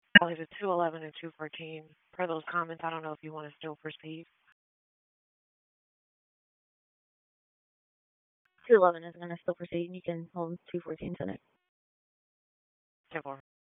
Well, it's 211 and 214. Per those comments, I don't know if you want to still proceed. 211 is going to still proceed. You can hold 214 tonight. 10-4.